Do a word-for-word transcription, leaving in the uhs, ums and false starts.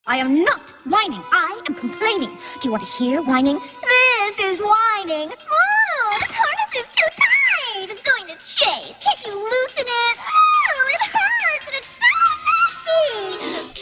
I am not whining. I am complaining. Do you want to hear whining? This is whining. Oh, this harness is too tight. It's going to chafe. Can't you loosen it? Oh, it hurts and it's so messy.